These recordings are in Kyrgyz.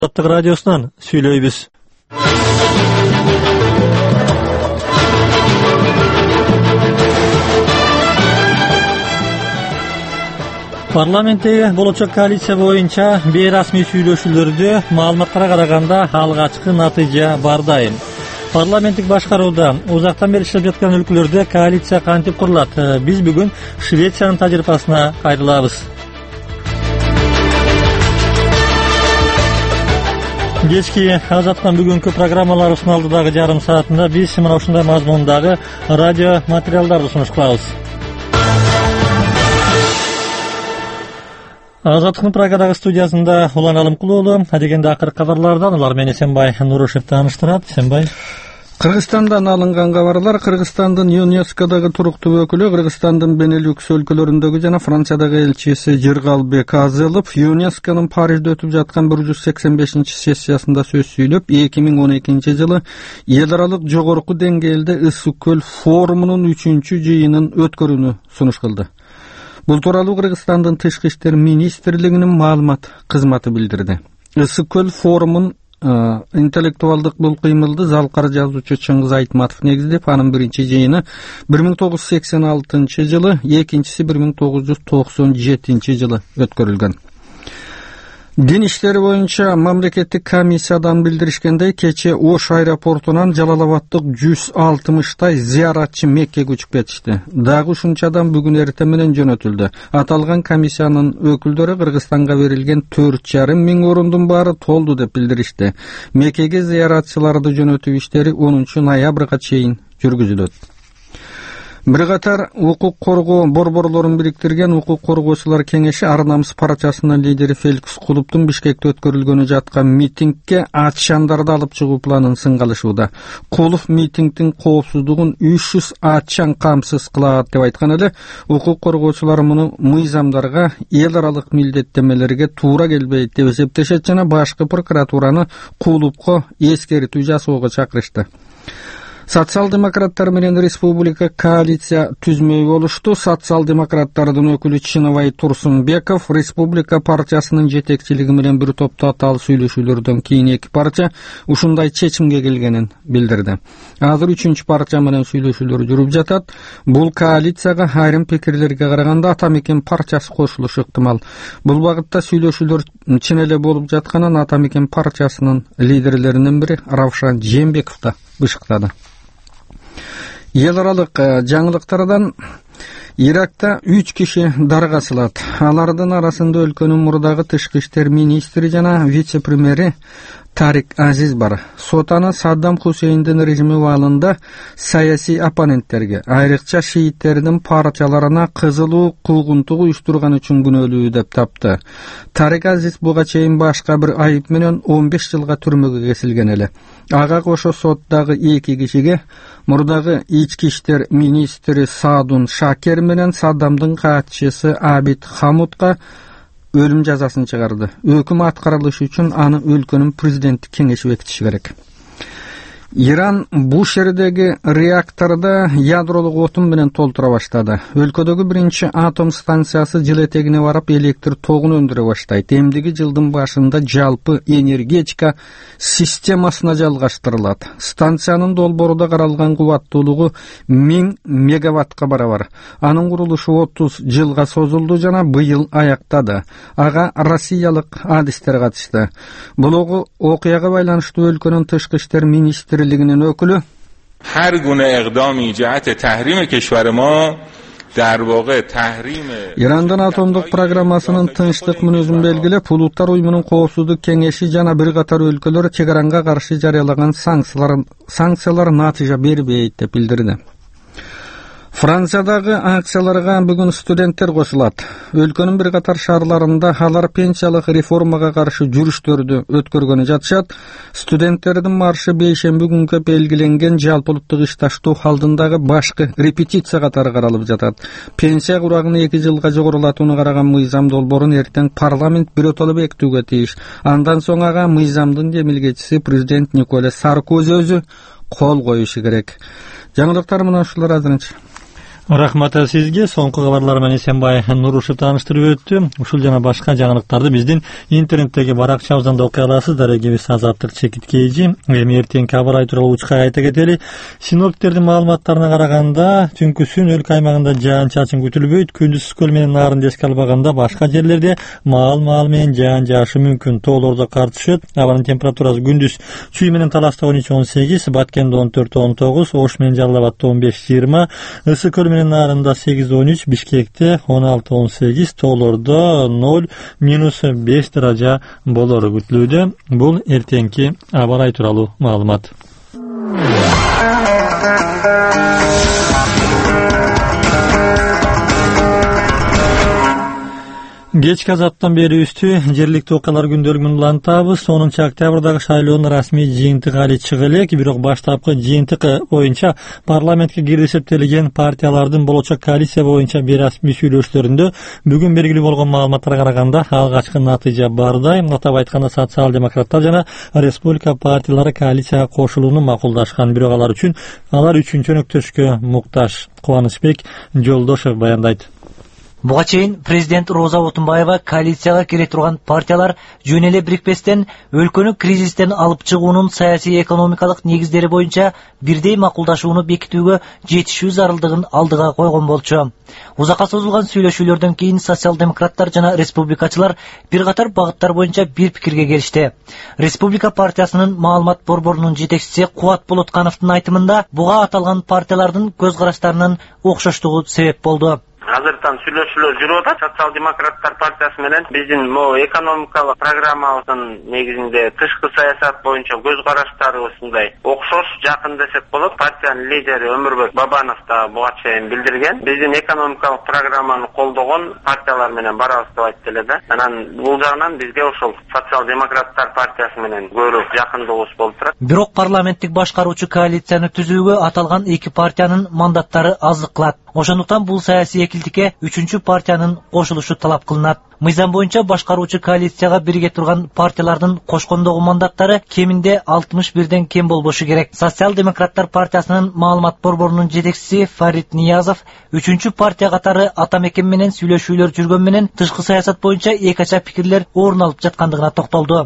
Азаттык радиосунан сүйлөйбүз. Парламенттеги болочок коалиция боюнча бейрасмий сүйлөшүүлөрдө маалыматтарга караганда алгачкы натыйжа бар дайым. Парламенттик башкарууда узактан бери иштеп жаткан өлкөлөрдө коалиция кантип курулат? Биз бүгүн Швециянын тажрыйбасына кайрылабыз. Кечки Азаттын бүгүнкү программаларыбыздын алдыдагы жарым саатында биз мына ушундай мазмундагы радио материалдарды сунуш кылабыз. Азаттыктын Праgadагы студиясында Улан Алымкулуулу, адегенде акыркы кабарлардан улар мени Эсенбай Нурушев тааныштырат. Эсенбай. Кыргызстандан алынган кабарлар: Кыргызстандын ЮНЕСКОдагы туруктуу өкүлү, Кыргызстандын Бенелюкс өлкөлөрүндөгү жана Франциядагы элчиси Жыргалбек Азылов ЮНЕСКОнун Парижде өтүп жаткан 185-сессиясында сөз сүйлөп, 2012-жылы эл аралык жогорку деңгээлде Ысык көл форумунун 3-жыйынын өткөрүүнү сунуш кылды. Бул тууралуу Кыргызстандын Тышкы иштер министрлигинин маалымат кызматы билдирди. Ысык көл форумун интеллектуалдык бул кыймылды залкар жазуучу Чыңгыз Айтматов негиздеп, анын биринчи жыйыны 1986-жылы, экинчиси 1997-жылы өткөрүлгөн. Дин иштери боюнча мамлекеттик комиссиядан билдиришкендей, кече Ош аэропортунан Жалалабадтык 160 зыяратчы Меккеге учуп кетишти. Дагы ушунчадан бүгүн эртең менен жөнөтүлдү. Аталган комиссиянын өкүлдөрү Кыргызстанга берилген 4,5 миң орундун баары толду деп билдиришти. Меккеге зыяратчыларды жөнөтүү иштери 10 ноябрга чейин жүргүзүлөт. Бир катар укук коргоо борборлорун бириктирген Укук коргоочулар кеңеши Ар намыс партиясынын лидери Феликс Кулуптун Бишкекте өткөрүлгөнү жаткан митингге атчандарды алып чыгуу планын сынга алышууда. Кулов митингдин коопсуздугун 300 атчан камсыз кылат деп айткан эле, укук коргоочулар муну мыйзамдарга, эл аралык милдеттемелерге туура келбейт деп эсептешет жана башкы прокуратураны Кулупко эскертүү жасоого чакырышты. Социал-демократтар менен республика коалиция түзмөй болушту. Социал-демократтардын өкүлү Чыныбай Турсунбеков республика партиясынын жетекчилиги менен бир топ татаал сүйлөшүүлөрдөн кийин эки партия ушундай чечимге келгенин билдирди. Азыр 3-чү партия менен сүйлөшүүлөр жүрүп жатат. Бул коалицияга айрым пикирлерге караганда Ата Мекен партиясы кошулушу ыктымал. Бул багытта сүйлөшүүлөр чын эле болуп жатканын Ата Мекен партиясынын лидерлеринин бири Равшан Жээнбеков да бышыктады. Ел аралык жаңылыктардан: Иракта 3 киши дарга асылат. Алардын арасында өлкөнүн мурдагы тышкы иштер министри жана вице-премьери Тарик Азиз бар. Сотаны Саддам Хусейндин режими убагында саясий оппоненттерге, айрыкча шииттердин партияларына кызылуу куугунтук уюштурган үчүн күнөөлүү деп тапты. Тарик Азиз буга чейин башка бир айып менен 15 жылга түрмөгө кесилген эле. Ага кошо соттагы 2 кишиге, мурдагы ички иштер министри Саадун Шакер менен Саддамдын катчысы Абид Хамудка өлүм жазасын чыгарды. Өкүм аткарылышы үчүн аны өлкөнүн президенттик кеңеши бекитиши керек. Иран Бушердеги реакторда ядролук отун менен толтура баштады. Өлкөдөгү биринчи атом станциясы жыл этегине барып электр тогун өндүрө баштайт. Эмдиги жылдын башында жалпы энергетика системасына жалгаштырылат. Станциянын долбоорунда каралган кубаттуулугу 1000 мегаваттка барабар. Анын курулушу 30 жылга созулду жана быйыл аяктады. Ага россиялык адистер катышты. Бул окуяга байланыштуу өлкөнүн тышкы иштер министри هر گونه اقدامی جهت تحریم کشور ما در واقع تحریم Ирандын атомдук программасынын тынчтык мүнөзүн белгилеп, Улуттар уюмунун коопсуздук кеңеши жана бир катар өлкөлөр чек аранга каршы жарыялаган санкциялар натыйжа бербейт деп билдирди. Франциядагы акцияларга бүгүн студенттер кошулат. Өлкөнүн бир катар шаарларында алар пенсиялык реформага каршы жүрүштөрдү өткөргөнү жатышат. Студенттердин маршы бейшемби күнгө белгиленген жалпы улуттук ишташтоо алдындагы башкы репетиция катары каралып жатат. Пенсия курагын 2 жылга жогорулатууну караган мыйзам долбоорун эртең парламент биротоло бекитүүгө тийиш. Андан соң ага мыйзамдын демилгечиси президент Николя Саркози өзү кол коюшу керек. Жаңылыктар мына ушулар азырынча. Рахмат сизге. Соңку кабарлар менен Эсенбай Нурушев тааныштырып өттү. Ушул жана башка жаңылыктарды биздин интернеттеги баракчабыздан да окуй аласыздар. Эгебиз Азаттык чекит кейжи. Эми эртеңки аба ырайы тууралуу учка айта кетели. Синоптиктердин маалыматтарына караганда түнкүсүн өлкө аймагында жаан-чачын күтүлбөйт. Күндүз көл менен наарынды эске албаганда башка жерлерде маал менен жаан жаашы мүмкүн. Тоолордо кар түшөт. Абанын температурасы күндүз Чүй менен Таласта 13-18, Баткенде 14-19, Ош менен Жалал Абадда 15-20, Ысык көл менен Нарында 8-13, Бишкекте 16-18, тоолордо 0-5 даража болору күтүлүүдө. Бул эртеңки аба ырайы тууралуу маалымат. Кечки азаттан бери үстү жергиликтүү окуялар күндөлүгүн улантабыз. 10 октябрдагы шайлоонун расмий жыйынтыгы али чыга элек, бирок баштапкы жыйынтык боюнча парламентке кирип эсептелген партиялардын болочок коалиция боюнча бейрасмий сүйлөшүүлөрүндө бүгүн белгилүү болгон маалыматтарга караганда алгачкы натыйжа бардай. Атап айтканда социал-демократтар жана республика партиялары коалицияга кошулууну макулдашкан, бирок алар үчүнчү өнөктөшкө муктаж. Кубанычбек Жолдошев баяндайт. Буга чейин президент Роза Отунбаева коалицияга кире турган партиялар жөн эле бирикпестен өлкөнү кризистен алып чыгуунун саясий экономикалык негиздери боюнча бирдей макулдашууну бекитүүгө жетишүү зарылдыгын алдыга койгон болчу. Узакка созулган сүйлөшүүлөрдөн кийин социал-демократтар жана республикачылар бир катар багыттар боюнча бир пикирге келишти. Республика партиясынын маалымат борборунун жетекчиси Кубат Болоткановдун айтымында буга аталган партиялардын көз караштарынын окшоштугу себеп болду. Азыртан сүйлөшүүлөр жүрүп атат. Социал-демократтар партиясы менен биздин экономикалык программабыздын негизинде тышкы саясат боюнча көз караштары ушундай окшош, жакын десек болот. Партиянын лидери Өмүрбек Бабанов да буга чейин билдирген. Биздин экономикалык программаны колдогон партиялар менен барабыз деп айтты эле да. Анан бул жагынан бизге ошол социал-демократтар партиясы менен көбүрөөк жакындыгыбыз болуп турат. Бирок парламенттик башкаруучу коалицияны түзүүгө аталган эки партиянын мандаттары аздык кылат. Ошондуктан бул саясий экилдикке үчүнчү партиянын кошулушу талап кылынат. Мыйзам боюнча башкаруучу коалицияга бирге турган партиялардын кошкондогу мандаттары кеминде 61ден кем болбошу керек. Социал-демократтар партиясынын маалымат борборунун жетекчиси Фарид Ниязов үчүнчү партия катары Атамекен менен сүйлөшүүлөр жүргөн менен тышкы саясат боюнча эки ача пикирлер орун алып жаткандыгына токтолду.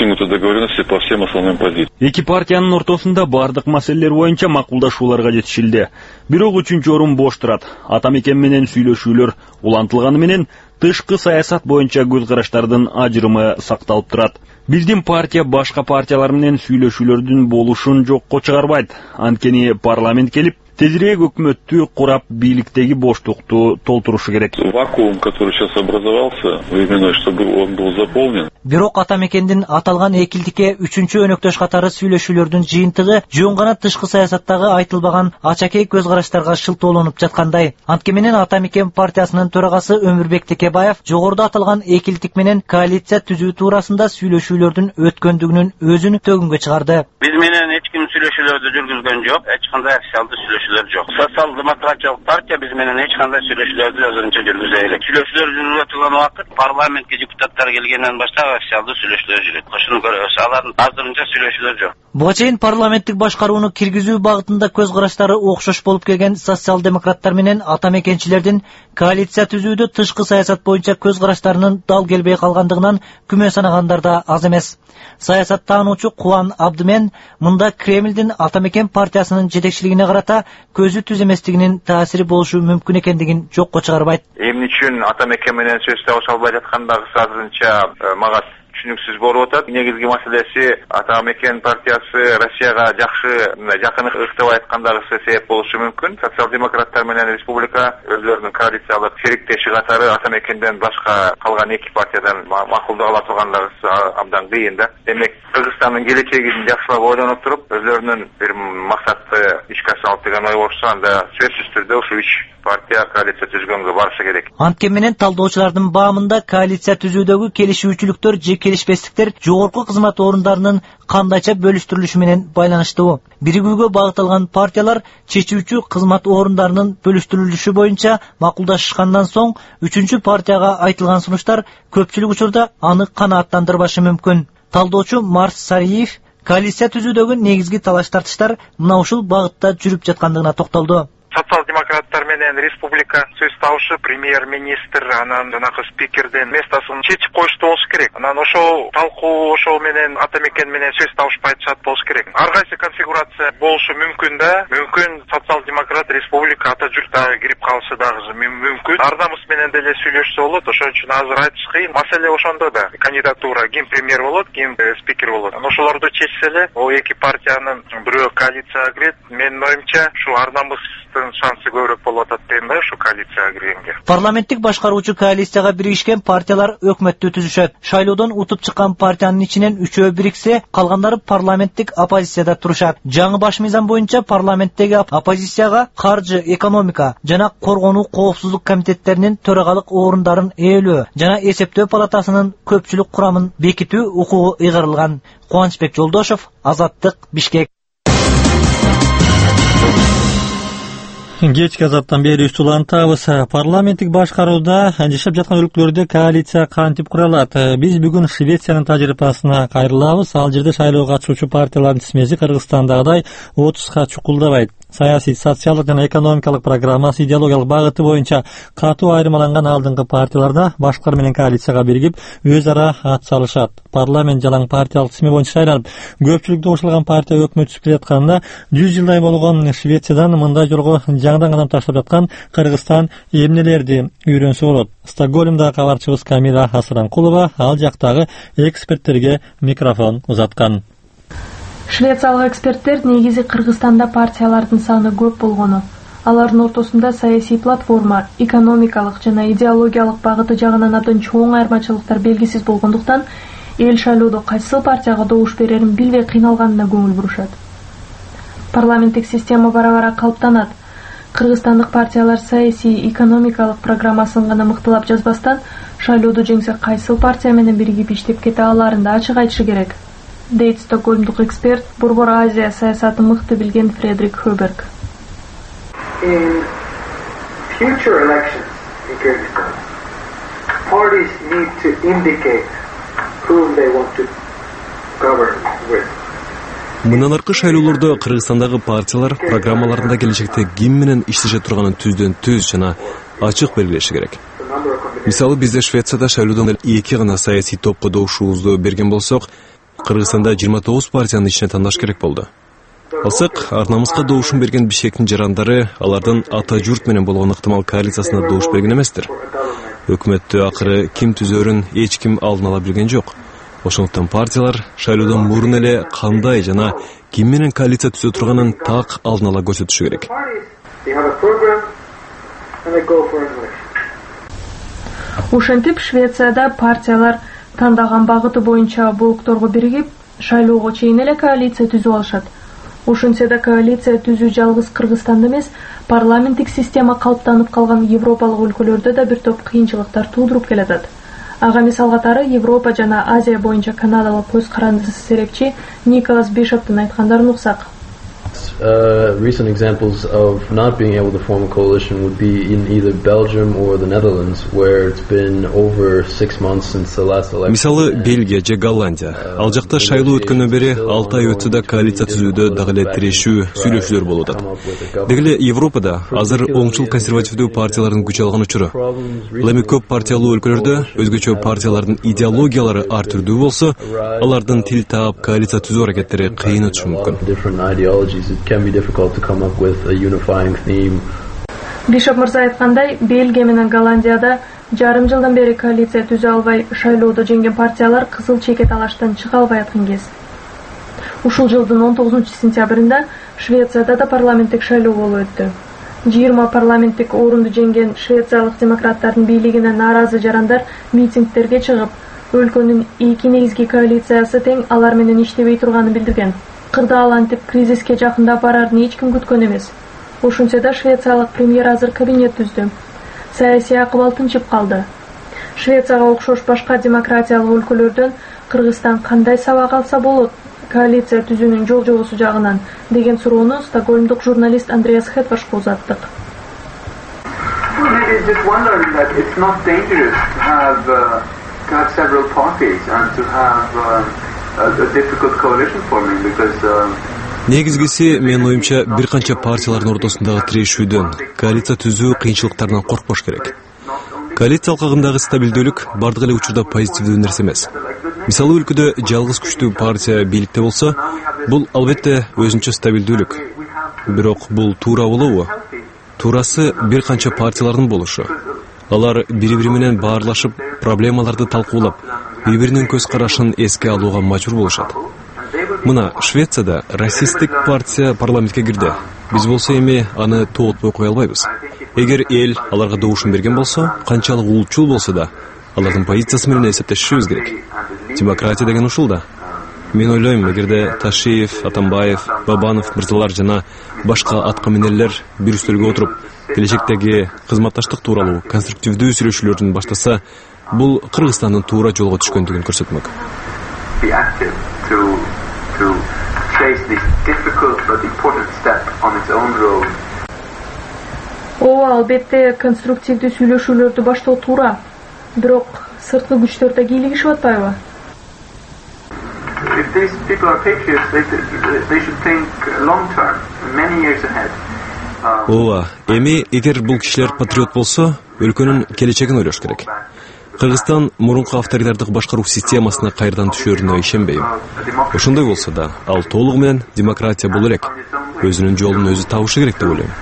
Эки партиянын ортосунда бардык маселелер боюнча макулдашууларга жетишилди. Бирок үчүнчү орун бош турат. Атамекен менен сүйлөшүүлөр улантылганы менен тышкы саясат боюнча көз караштардын ажырымы сакталып турат. Биздин партия башка партиялар менен сүйлөшүүлөрдүн болушун жокко чыгарбайт. Анткени парламент келип тезирээк өкмөттү курап бийликтеги боштукту толтурушу керек. Вакуум, который сейчас образовался, временной, чтобы он был заполнен. Бирок Атамекендин аталган экилдикке үчүнчү өнөктөш катары сүйлөшүүлөрдүн жыйынтыгы жөн гана тышкы саясаттагы айтылбаган ачакей көз караштарга шылтоолонуп жаткандай. Анткени менен Атамекен партиясынын төрагасы Өмүрбек Текебаев жогоруда аталган экилдик менен коалиция түзүү туурасында сүйлөшүүлөрдүн өткөндүгүнүн өзүн төгүнгө чыгарды. Биз менен эч ким сүйлөшүүлөрдү жүргүзгөн жок, эч кандай официалдуу сүйлөшүүлөр жок. Социал-демократиялык партия биз менен эч кандай сүйлөшүүлөрдү өзүнчө жүргүзө элек. Сүйлөшүүлөр жүрүп турган убакыт парламентке депутаттар келгенден баштап официалдуу сүйлөшүүлөр жүрөт. Ошону көрөбүз. Алардын азырынча сүйлөшүүлөр жок. Буга чейин парламенттик башкарууну киргизүү багытында көз караштары окшош болуп келген социал-демократтар менен атамекенчилердин коалиция түзүүдө тышкы саясат боюнча көз караштарынын дал келбей калгандыгынан күмө санагандар да аз эмес. Саясаттануучу Кубан Абдымен мында Кремлдин Атамекен партиясынын жетекчилигине карата көзү түз эместигинин таасири болушу мүмкүн экендигин жокко чыгарбайт. Эмне үчүн Атамекен менен сөз табыша албай жаткандыгы азырынча мага түшүнүксүз болуп атат. Негизги маселеси Атамекен партиясы Россияга жакын ыктап айткандагысы себеп болушу мүмкүн. Социал-демократтар менен республика өзлөрүнүн коалициялык сериктеши катары Атамекенден башка калган эки партиядан макулдук ала тургандагысы абдан кыйын да. Демек Кыргызстандын келечегин жакшылап ойлонуп туруп, өзлөрүнүн бир максатты ишке асырып деген ой болсо, анда сөзсүз түрдө ушу 3 партия коалиция түзгөнгө барышы керек. Анткени менен талдоочулардын баамында коалиция түзүүдөгү келишүүчүлүктөр же келишпестиктер жогорку кызмат орундарынын кандайча бөлүштүрүлүшү менен байланыштуу. Биригүүгө багытталган партиялар чечүүчү кызмат орундарынын бөлүштүрүлүшү боюнча макулдашышкандан соң үчүнчү партияга айтылган сунуштар көпчүлүк учурда аны канааттандырбашы мүмкүн. Талдоочу Марс Сариев коалиция түзүүдөгү негизги талаш тартыштар мына ушул багытта жүрүп жаткандыгына токтолду. Социал-демократтар менен республика сөз табышы премьер-министр анан жанагы спикердин местосын чечип коюшту болуш керек. Анан ошол талкуу ошол менен атамекен менен сөз табышпай атышат болуш керек. Ар кайсы конфигурация болушу мүмкүн да. Мүмкүн социал-демократ республика ата журт дагы кирип калышы дагы мүмкүн. Ардамыс менен деле сүйлөшсө болот. Ошон үчүн азыр айтыш кыйын. Маселе ошондо да. Кандидатура ким премьер болот, ким спикер болот. Ошолорду чечсе эле, о эки партиянын бирөө коалицияга кирет. Менин оюмча, ушу Ардамыстын шансы көбүрөөк болуп атат дейм да, ушу коалицияга киргенге. Парламенттик башкаруучу коалицияга биришкен партиялар өкмөттү түзүшөт. Шайлоодон утуп чыккан партиянын ичинен 3-өө бириксе, калгандары парламенттик оппозицияда турушат. Жаңы баш мыйзам боюнча парламенттеги оппозицияга каржы, экономика жана коргонуу коопсуздук комитеттеринин төрагалык орундарын ээлөө жана эсептөө палатасынын көпчүлүк курамын бекитүү укугу ыйгарылган. Кубанычбек Жолдошов, Азаттык, Бишкек. Кечки азаттан бери улантабыз. Парламенттик башкарууда жашап жаткан өлкөлөрдө коалиция кантип куралат? Биз бүгүн Швециянын тажрыйбасына кайрылабыз. Ал жерде шайлоого катышуучу партиялардын тизмеси Кыргызстандагыдай 30га чукулдабайт. Саясий, социалдык жана экономикалык программасы, идеологиялык багыты боюнча катуу айырмаланган алдыңкы партияларда башкалар менен коалицияга биригип өз ара ат салышат. Парламент жалаң партиялык тизме боюнча шайланып, көпчүлүктү кошулган партия өкмөт түзүп келатканда 100 жылдай болгон Швециядан мындай жолго жаңыдан кадам таштап жаткан Кыргызстан эмнелерди үйрөнсө болот? Стокгольмдагы кабарчыбыз Камила Асыранкулова ал жактагы эксперттерге микрофон узаткан. Швециялык эксперттер негизи Кыргызстанда партиялардын саны көп болгону, алардын ортосунда саясий платформа, экономикалык жана идеологиялык багыты жагынан абдан чоң айырмачылыктар белгисиз болгондуктан эл шайлоодо кайсыл партияга добуш берерин билбей кыйналганына көңүл бурушат. Парламенттик система бара-бара калыптанат. Кыргызстандык партиялар саясий, экономикалык программасын гана мыктылап жазбастан, шайлоодо жеңсе кайсыл партия менен биригип иштеп кете аларын да ачык айтышы керек. Дейт стокгольмдук эксперт, Борбор Азия саясатын мыкты билген Фредерик Хёберг. In future elections in Kyrgyzstan, parties need to indicate whom they want to govern with. Мындан аркы шайлоолордо Кыргызстандагы партиялар программаларында келечекте ким менен иштеше турганын түздөн-түз жана ачык белгилеши керек. Мисалы бизде Швецияда шайлоодон 2 гана саясий топко добушубузду берген болсок, Кыргызстанда 29 партиянын ичине тандаш керек болду. Алсак, Ардамыска добушун берген Бишкектин жарандары алардын ата журт менен болгон ыктымал коалициясына добуш берген эместир. Өкмөттү акыры ким түзөрүн эч ким алдын ала билген жок. Ошондуктан партиялар шайлоодон мурун эле кандай жана ким менен коалиция түзө турганын так алдын ала көрсөтүшү керек. Ушинтип Швецияда партиялар тандаган багыты боюнча блокторго биригип, шайлоого чейин эле коалиция түзүп алышат. Ушинсе да коалиция түзүү жалгыз Кыргызстанда эмес, парламенттик система калыптанып калган европалык өлкөлөрдө да бир топ кыйынчылыктар туудуруп келатат. Ага мисал катары Европа жана Азия боюнча Канадалык көз карандысы серепчи Николас Бишоптун айткандарын уксак. Recent examples of not being able to form a coalition would be in either Belgium or the Netherlands, where it's been over 6 months since the last election. Мисалы Бельгия же Голландия. Ал жакта шайлоо өткөндөн бери 6 ай өтсө да коалиция түзүүдө дагы эле тирешүү, сүйлөшүүлөр болуп атат. Деги эле Европада азыр оңчул консервативдүү партиялардын күч алган учуру. Ал эми көп партиялуу өлкөлөрдө өзгөчө партиялардын идеологиялары ар түрдүү болсо, алардын тил таап коалиция түзүү аракеттери кыйын өтүшү мүмкүн. It can be difficult to come up with a unifying theme. Бишоп мырза айткандай, Бельгия менен Голландияда жарым жылдан бери коалиция түзө албай, шайлоодо жеңген партиялар кызыл чеке талаштан чыга албай аткан кез. Ушул жылдын 19-сентябрында Швецияда да парламенттик шайлоо болуп өттү. 20 парламенттик орунду жеңген швециялык демократтардын бийлигине нааразы жарандар митингтерге чыгып, өлкөнүн эки негизги коалициясы тең алар менен иштебей турганын билдирген. Кырдаалантип кризиске жакындап барарын эч ким күткөн эмес. Ошентсе да швециялык премьер азыр кабинет түздү. Саясий акыбал тынчып калды. Швецияга окшош башка демократиялык өлкөлөрдөн Кыргызстан кандай сабак алса болот коалиция түзүүнүн жол-жобосу жагынан деген суроону стокгольмдук журналист Андреас Хетвашко узаттык. A difficult coalition forming because Негизгиси менин оюмча бир канча партиялардын ортосундагы тирешүүдөн, коалиция түзүү кыйынчылыктарынан коркпош керек. Коалиция алкагындагы стабилдүүлүк бардык эле учурда позитивдүү нерсе эмес. Мисалы өлкөдө жалгыз күчтүү партия бийликте болсо, бул албетте өзүнчө стабилдүүлүк. Бирок бул туура болобу? Туурасы бир канча партиялардын болушу. Алар бири-бири менен баарлашып, проблемаларды талкуулап, бири-биринин көз карашын эске алууга мажбур болушат. Мына Швецияда расисттик партия парламентке кирди. Биз болсо эми аны тоотпой кое албайбыз. Эгер эл аларга добушун берген болсо, канчалык улчул болсо да, алардын позициясы менен эсептешишибиз керек. Демократия деген ушул да. Мен ойлойм, эгерде Ташиев, Атамбаев, Бабанов мырзалар жана башка атка минерлер бир үстөлгө отуруп, келечектеги кызматташтык тууралуу конструктивдүү сүйлөшүүлөрдүн баштаса, бул Кыргызстандын туура жолго түшкөндүгүн көрсөтмөк. Ооба, албетте конструктивдүү сүйлөшүүлөрдү баштоо туура. Бирок сырткы күчтөр да кийлигишип атпайбы? If these people are patriots, they should think long term, many years ahead. Ооба, эми эгер бул кишилер патриот болсо, өлкөнүн келечегин ойлош керек. Кыргызстан мурунку авторитардык башкаруу системасына кайрадан түшөрүнө ишенбейм. Ошондой болсо да, ал толугу менен демократия боло элек. Өзүнүн жолун өзү табышы керек деп ойлойм.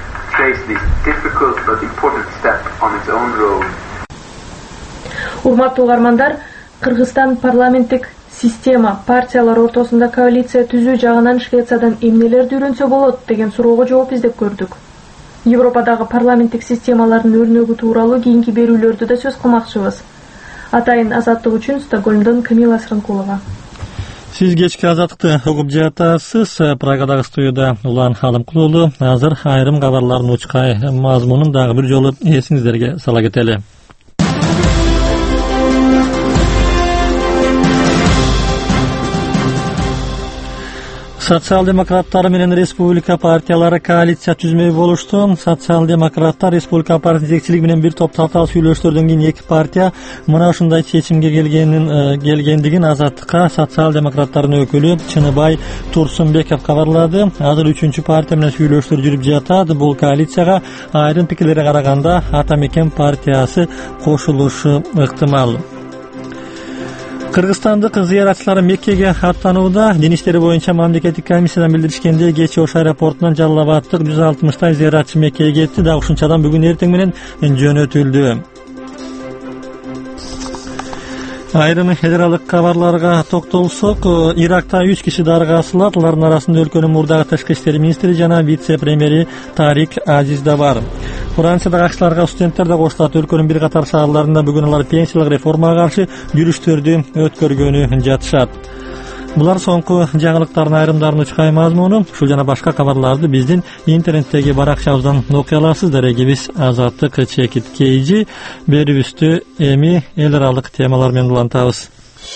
Урматтуу угармандар, Кыргызстан парламенттик система, партиялар ортосунда коалиция түзүү жагынан Швециядан эмнелерди үйрөнсө болот деген суроого жооп издеп көрдүк. Европадагы парламенттик системалардын өрнөгү тууралуу кийинки берүүлөрдү да сөз кылмакчыбыз. Атайын азаттык үчүн Стокгольмдон Камила Сырынкулова. Сиз кечки азаттыкты угуп жатасыз. Прагадагы студияда Улан Халымкулуу. Азыр айрым кабарлардын учкай мазмунун дагы бир жолу эсиңиздерге сала кетели. Социал-демократтар менен республика партиялары коалиция түзмөй болушту. Социал-демократтар республика партиясынын жетекчилиги менен бир топ татаал сүйлөшүүлөрдөн кийин эки партия мына ушундай чечимге келгендигин Азаттыкка социал-демократтардын өкүлү Чыныбай Турсунбеков кабарлады. Азыр 3-чү партия менен сүйлөшүүлөр жүрүп жатат. Бул коалицияга айрым пикирлерге караганда Ата Мекен партиясы кошулушу ыктымал. Кыргызстандык зыяратчылар Меккеге аттанууда. Дин иштери боюнча мамлекеттик комиссиядан билдиришкенде, кечээ Ош аэропортунан Жалал-Абадтык 160 зыяратчы Меккеге кетти. Дагы ушунчадан бүгүн эртең менен жөнөтүлдү. Айрым федералдык кабарларга токтолсок, Иракта 3 киши дарыга асылат. Алардын арасында өлкөнүн мурдагы тышкы иштер министри жана вице-премьери Тарик Азиз да бар. Франциядагы акчыларга студенттер да кошулат. Өлкөнүн бир катар шаарларында бүгүн алар пенсиялык реформага каршы жүрүштөрдү өткөргөнү жатышат. Булар соңку жаңылыктардын айрымдарынын учкай мазмуну. Ушул жана башка кабарларды биздин интернеттеги баракчабыздан окуй аласыз. Дарегибиз Азаттык чекит KG. Берүүбүздү эми эл аралык темалар менен улантабыз.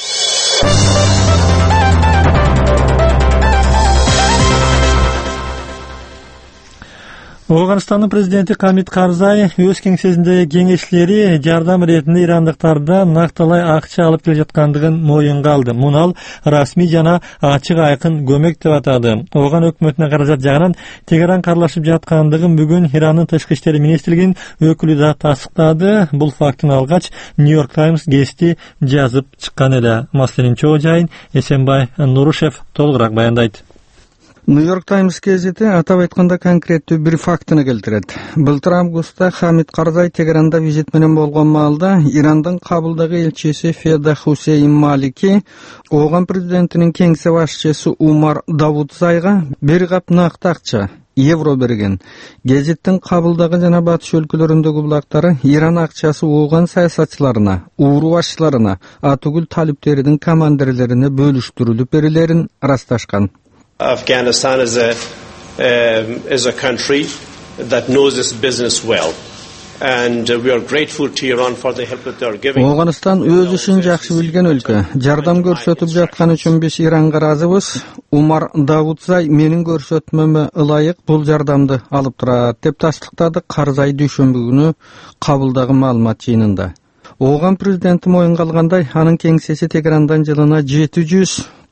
Афганстандын президенти Хамид Карзай өз кеңсесиндеги кеңешчилери жардам иретинде ирандыктарда накталай акча алып келе жаткандыгын моюнга алды. Муну ал расмий жана ачык айкын көмөк деп атады. Афган өкмөтүнө каражат жагынан Тегеран карлашып жаткандыгын бүгүн Ирандын тышкы иштери министрлигинин өкүлү да тастыктады. Бул фактын алгач Нью-Йорк Таймс гезити жазып чыккан эле. Маселенин чоо жайын Эсенбай Нурушев толугураак баяндайт. Нью-Йорк Таймс гезити атап айтканда конкреттүү бир фактыны келтирет. Былтыр августта Хамид Карзай Тегеранда визит менен болгон маалда Ирандын Кабулдагы элчиси Феда Хусейн Малики Афган президентинин кеңсе башчысы Умар Давудзайга бир кап накты акча евро берген. Гезиттин Кабулдагы жана батыш өлкөлөрүндөгү булактары Иран акчасы Афган саясатчыларына, ууру башчыларына, атүгүл талиптердин командирлерине бөлүштүрүлүп берилерин ырасташкан. Afghanistan is a country that knows this business well, and we are grateful to Iran for the help that they are giving. Афганистан өз ишин жакшы билген өлкө. Жардам көрсөтүп жаткан үчүн биз Иранга ыраазыбыз. Умар Давудзай менин көрсөтмөмө ылайык бул жардамды алып турат деп тастыктады Карзай дүйшөмбү күнү Кабулдагы маалымат жыйынында. Афган президенти моюнга алгандай, анын кеңсеси Тегерандан жылына 700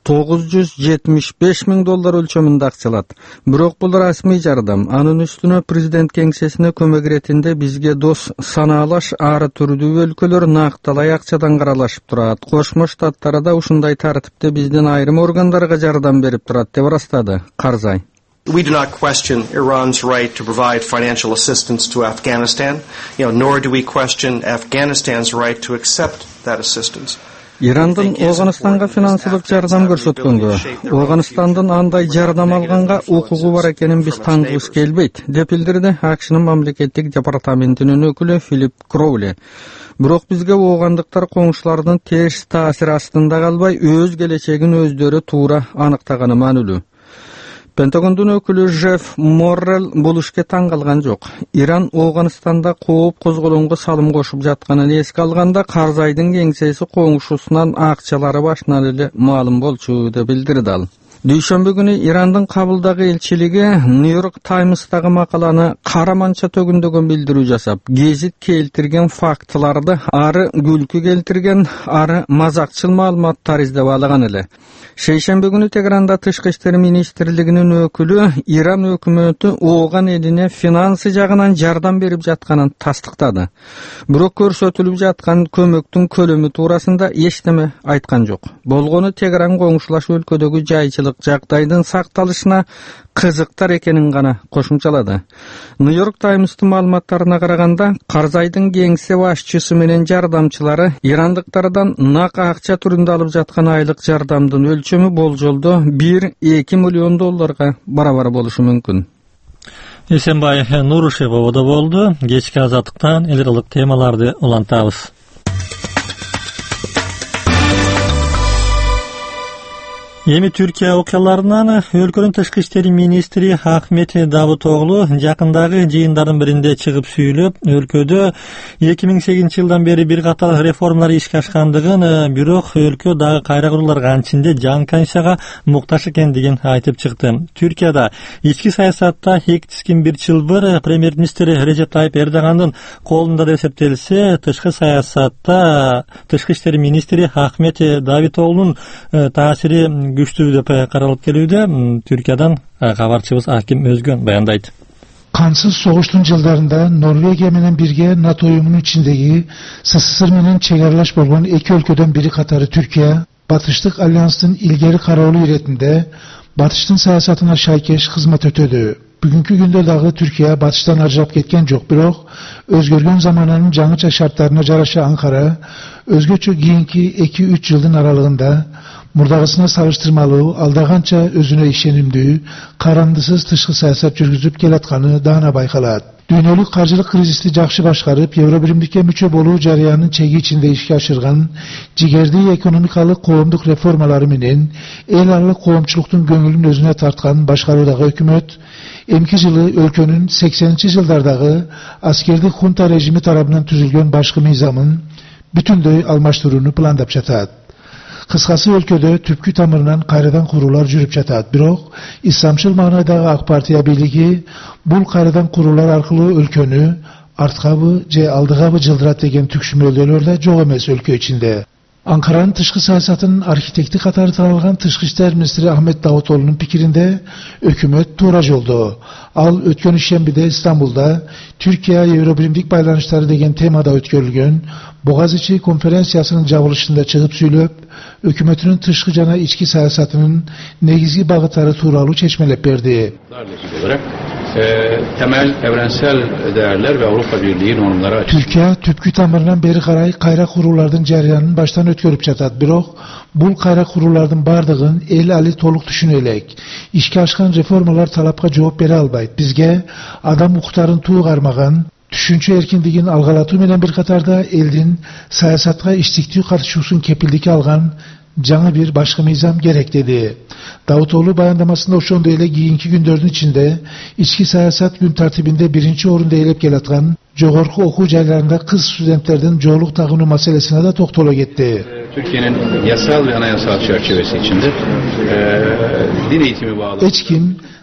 $975 ming ölçömünde akçalat. Birok bul rasmi jardam. Anın üstüne prezident kengsesine kömek retinde bizge dos sanalaş arı türdүү өлkөлөр naqtalay akçadan qaralaşıp turat. Koşma Ştattara da uşunday tartipte bizden ayrım organlarga jardam berip turat dep rastadı Karzay. We do not question Iran's right to provide financial assistance to Afghanistan, nor do we question Afghanistan's right to accept that assistance. İran'dan Afganistan'a finansiyalık jardam görsetgenge, Afganistan'dan anday jardam alganga hukugu var ekenen biz tanıgıs kelbeyt, dep bildirdi AQSh'nın mamleketlik departamentinin ökülü Philip Crowley. Birok bizge oğandyklar koňuşlardan ters taasir astynda galbay öz geleceğin özleri tuura anyktagany manylü. Pentagon'dan ökülü Jeff Morrell buluşke taňgalgan jok. İran Afganistanda koop kozgolonga salym koşup jatkanyny eske alganda Karzaýdyň geňsesi koňuşusundan akçalary başyndan ele malum bolçu dep bildirdi al. Düşenbe günü İran'dan Kabuldagy elçiligi New York Times'tagy makalany karamança tögündögen bildirүү jasap, gezit keltirgen faktlardy ary gülkü keltirgen ary mazakçıl maglumatlar izdep algan ele. Şeýşembe günü Tehranda Tyşky işler ministrliginiň ökülü İran hökümeti Oğan eline finansi jagyndan jardam berip jatkanyny tasdiktady. Birok görsetilip jatkan kömektiň kölemi turasynda eşdeme aýtgan jok. Bolgony Tehran goňşulaş өлködögi jaýçylyk jagdaýdyň saktalyşyna kızıktar ekenin gana koşumçaladı. New York Times'ın malumatlarına karaganda Karzaýdyň geňse başçysy menen jardamçylary İrandyktlardan nak akça türünde alıp jatkan aylyk jardamdyn ölçömü boljoldu $1-2 milyon barabar boluşy mümkin. Esenbay Nuruşew da boldu. Geçki azatlıktan elirlik temalardy ulantabız. Emi Türkiye okyalarынан өлkөнүн тышкы иштери министри Ахмет Давутоглу жакындагы жыйындарынын биринде чыгып сүйлөп, өлкөдө 2008-жылдан бери бир катар реформалар ишке ашкандыгын, бирок өлкө дагы кайра куруларга анчинде жан канчага муктаж экендигин айтып чыкты. Түркияда ички саясатта тискин бир чылбыр премьер-министр Режеп Тайып Эрдогандын колунда деп эсептелсе, тышкы саясатта тышкы иштери министри Ахмет Давутоглунун таасири güçlü деп каралып келүүдө. Türkiýadan habarçybız Akim Özgün bayandaydı. Kansız soğuştun yıllarında Norvegiya menen birge NATO uyumunun içindeki SSR menen çegerlaş bolgan iki өлködön biri katarı Türkiye, Batışlık Alyans'ın ilgeri karaolu iretinde Batıştın siyasatına şaykeş hizmet ötödü. Bugünkü günde dağı Türkiye Batıştan arjap ketken jok, birok özgörgön zamananın жаңыча şartlarına jaraşa Ankara, özgöçü giyinki 2-3 yılın aralığında murdagısına salıştırmalı, aldagança özüne işenimdüğü, karandısız tışkı siyasat jürgüzüp kelatkanı dağına baykalat. Dünyoluk karjılık krizisli jakşı başkarıp, Eurobirimlikке müçe boluu jarayanın çegi içinde işke aşırgan, jigerdi ekonomikalık koğumduk reformaları menen, el aralıq koğumçuluktun göngülün özüne tartkan başkarudağı hükümet, emki yılı өлkönün 80-ci yıllardağı askerdi junta rejimi tarafından tüzülgön başkı nizamın bütünдөй almaştırını plandap jatat. Kıskası өлködö tüpkü tamırından kayradan kurular jürüp jatat. Birok, İslamçıl mağnaydağı AK Partiya birligi bul kayradan kurular arkalı өлkönü artkabı je aldıgabı jıldırat degen tükşümöldelerde jok emes өлkö içinde. Ankara'nın tışkı siyasatının arkitekti katarı taralgan Tışkı İşler Ministri Ahmet Davutoğlu'nun pikirinde hükümet tuğraj oldu. Al ötkön işembide İstanbul'da Türkiye-Eurobirimlik baylanışları degen temada ötkörülgön Boğaziçi konferansiyasının jabılışında çıkıp süylöp, hükümetinin tışkı jana içki siyasatının negizgi bağıtları tuğralı çeşmelep berdi. Olarak temel evrensel değerler ve Avrupa Birliği normları açısından. Türkiye tüpkü tamırından beri karay kayra kurullardan jarayanın baştan ötkörüp jatat. Birok bul kayra kurullardan bardığın el ali toluk düşünelek. İşke aşkan reformalar talapka cevap beri albayt. Bizge adam muhtarın tuğ garmagan, düşünçe erkindigin algalatı menen bir katarda eldin siyasatga iştiktiği karşıusun kepildiki algan жаңы bir başka mizam gerek dedi. Davutoğlu bayandamasında oşonda ele giyinki gündörün içinde içki siyasat gün tartibinde birinci orunda elep gelatgan jogorku oku jaylarında kız studentlerden joğluk tağını meselesine de toktolog etti. Türkiye'nin yasal ve anayasal çerçevesi içinde din eğitimi bağlı. Eçkin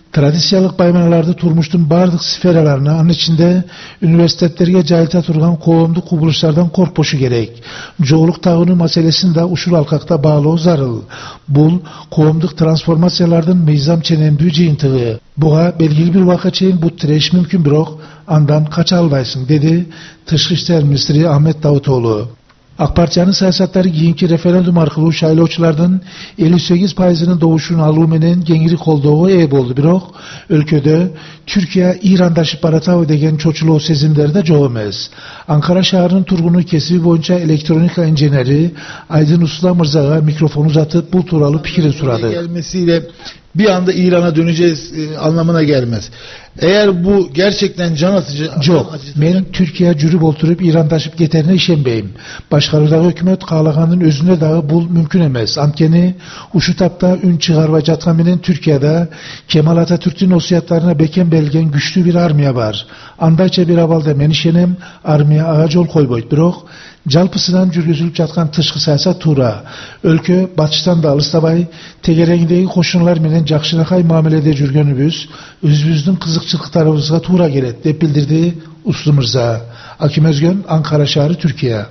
Tradisiyalık baymanalарды turmuştun bardıq sferalarına, anın içinde üniversitetlerge jayılta turgan koğumdu kubuluşlardan korkpoşu gerek. Çoğuluk tağını meselesini de uşul alkakta bağlı zarıl. Bul, koğumduk transformasiyalardan meyzam çenemdüğü ceyintığı. Buğa belgili bir vaka çeyin bu tireş mümkün birok, andan kaça albaysın, dedi Tışkı İşler Ministri Ahmet Davutoğlu. AK Partiyanın siyasatları keyinki referendum arkalı şaylovçulardan 58%'ının doğuşunu aluu menen gengiri kolduğu eye boldu. Birok, ülkede Türkiye İran'daşı baratağı degen çoçuluğu sezimleri de çoğu emez. Ankara şaharının turgunu kesibi boyunca elektronika enjeneri Aydın Usta Mırzağa mikrofonu uzatıp bu turalı fikri suradı. Gelmesiyle bir anda İran'a döneceğiz anlamına gelmez. Eğer bu gerçekten can atıcı... Yok, men Türkiye cürüp oturup İran taşıp geterine işenbeyim. Başkarıdagi hükümet kağlaganın özünde dağı bul mümkün emez. Amkeni uşu tapta ün çıgarva jatkan menen Türkiye'de Kemal Atatürk'ün osiyatlarına beken belgen güçlü bir armiya var. Andayça bir avalda men işenem, armiya ağa jol koyboyt. Birok, jalpısынан жүрgüzülüp jatkan tışkı sayasat tuğra. Өлkö batıştan da alıstabay, tegerengidegi koşunlar menen jakşınakay muamelede жүрgönübüz, özümüzdün kızıkçılıklarımızga tuğra gelet, dep bildirdi Uslu Mırza. Akim Özgön, Ankara şahri, Türkiye.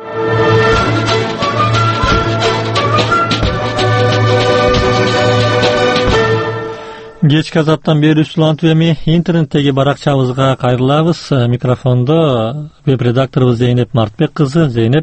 Кечки азаттан бери Улантып эми интернеттеги баракчабызга кайрылабыз. Микрофондо веб-редакторубуз Зейнеп Мартбек кызы. Зейнеп.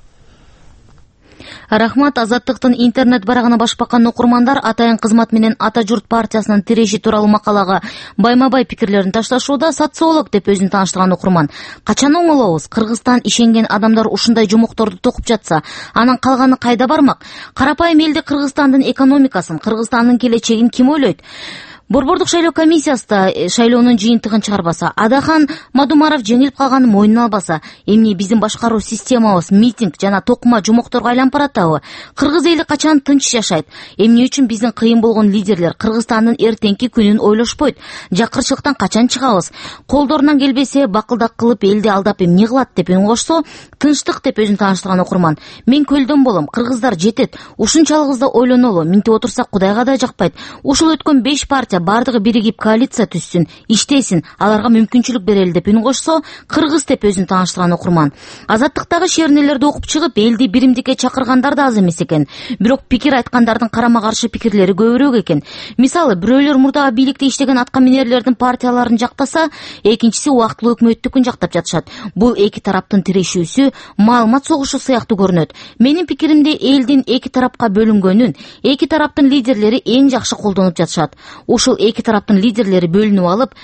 Рахмат. Азаттыктын интернет барагына башпаккан окурмандар Атайын кызмат менен Ата журт партиясынын тиреши тууралуу макалага байма-бай пикирлерин ташташууда социолог деп өзүн тааныштырган окурман. Качан оңолобуз? Кыргызстан ишенген адамдар ушундай жумукторду токуп жатса, анан калганы кайда бармак? Карапайым элде Кыргызстандын экономикасын, Кыргызстандын келечегин ким ойлойт? Борбордук шайлоо комиссиясы да шайлоонун жыйынтыгын чыгарбаса, Адахан Мадумаров жеңилип калганын мойнуна албаса, эмне биздин башкаруу системабыз митинг жана токума жумокторго айланып баратабы? Кыргыз эли качан тынч жашайт? Эмне үчүн биздин кыйын болгон лидерлер Кыргызстандын эртеңки күнүн ойлошпойт? Жакырчылыктан качан чыгабыз? Колдорунан келбесе, бакылдак кылып элди алдап эмне кылат деп үн кошсо, тынчтык деп өзүн тааныштырган окурман. Мен көлдөн болом, кыргыздар жетет. Ушунчалыгыз да ойлонолу, минтип отурсак Кудайга да жакпайт. Ушул өткөн 5 партия бардыгы биригип коалиция түзсүн, иштесин, аларга мүмкүнчүлүк берели деп үн кошсо, кыргыз деп өзүн тааныштырган окурман. Азаттыктагы шернелерди окуп чыгып, элди биримдикке чакыргандар да аз эмес экен. Бирок пикир айткандардын карама-каршы пикирлери көбүрөөк экен. Мисалы, бирөөлөр мурдагы бийликте иштеген аткаминерлердин партияларын жактаса, экинчиси убактылуу өкмөттүкүн жактап жатышат. Бул эки тараптын тирешүүсү, маалымат согушу сыяктуу көрүнөт. Менин пикиримде элдин эки тарапка бөлүнгөнүн, эки тараптын лидерлери эң жакшы колдонуп жатышат. Ушул эки тараптын лидерлери бөлүнүп алып,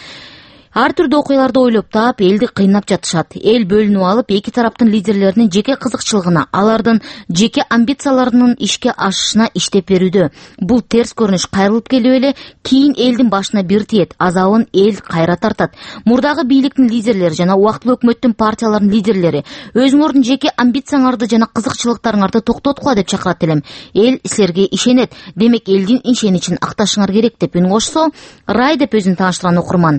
ар түрдүү окуяларды ойлоп таап, элди кыйнап жатышат. Эл бөлүнүп алып, эки тараптын лидерлеринин жеке кызыкчылыгына, алардын жеке амбицияларынын ишке ашышына иштеп берүүдө. Бул терс көрүнүш кайрылып келип эле кийин элдин башына бир тиет, азабын эл кайра тартат. Мурдагы бийликтин лидерлери жана убактылуу өкмөттүн партияларынын лидерлери өзүңөрдүн жеке амбицияңарды жана кызыкчылыктарыңарды токтоткула деп чакырат элем. Эл силерге ишенет, демек элдин ишеничин акташыңар керек деп үн кошсо, Рай деп өзүн тааныштырган окурман.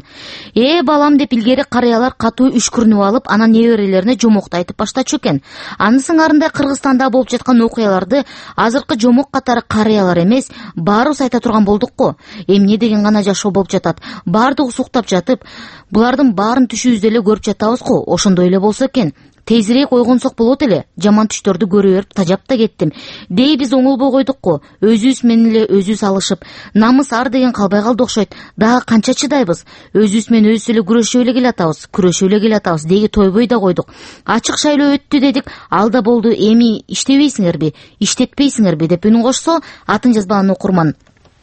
Балам деп илгери карыялар катуу үшкүрүнүп алып, анан неберелерине жомокто айтып баштачу экен. Анын сыңарында Кыргызстанда болуп жаткан окуяларды азыркы жомок катары карыялар эмес, баарыбыз айта турган болдук го. Эмне деген гана жашоо болуп жатат. Баардыгы суктап жатып, булардын баарын түшүбүздө эле көрүп жатабыз го. Ошондой эле болсо экен. Тезирээк ойгонсок болот эле. Жаман түштөрдү көрө берип тажап да кеттим. Биз оңолбой койдук го. Өзүбүз менен эле өзүбүз алышып, намыс ар деген калбай калды окшойт. Дагы канча чыдайбыз? Өзүбүз менен өзүбүз эле күрөшүп эле келатабыз. Күрөшүп эле келатабыз. Деги тойбой да койдук. Ачык шайлоо өттү дедик. Алда болду. Эми иштебейсиңерби? Иштетпейсиңерби деп үн кошсо, атын жазбаган окурман.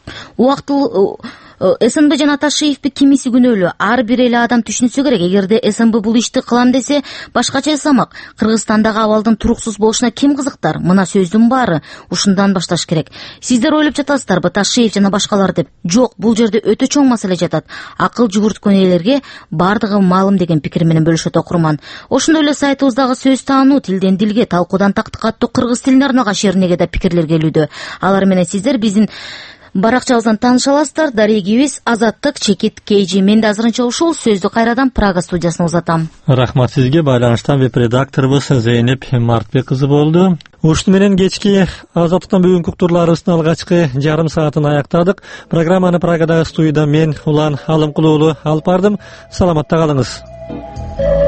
Убактылуу СНБ жана Аташиевпи кимиси күнөөлүү? Ар бир эле адам түшүнсө керек. Эгерде СНБ бул ишти кылам десе, башкача жасамак. Кыргызстандагы абалдын туруксуз болушуна ким кызыктар? Мына сөздүн баары ушундан башташ керек. Сиздер ойлоп жатасыздарбы, Ташиев жана башкалар деп? Жок, бул жерде өтө чоң маселе жатат. Акыл жүгүрткөн элерге бардыгы маалым деген пикир менен бөлүшөт окурман. Ошондой эле сайтыбыздагы сөз таануу, тилден дилге, талкуудан тактыкка аттуу кыргыз тилине арналган шернеге да пикирлер келүүдө. Алар менен сиздер биздин баракчабыздан тааныша аласыздар. Дарегибиз Азаттык Чекит KG. Мен да азырынча ушул сөздү кайрадан Прага студиясына узатам. Рахмат сизге. Байланыштан веб-редакторубуз Зейнеп Мартбек кызы болду. Ушуну менен кечки азаттыктан бүгүнкү уктурларыбыздын алгачкы жарым саатын аяктадык. Программаны Прагадагы студияда мен Улан Алымкулуулу алып бардым. Саламатта калыңыз.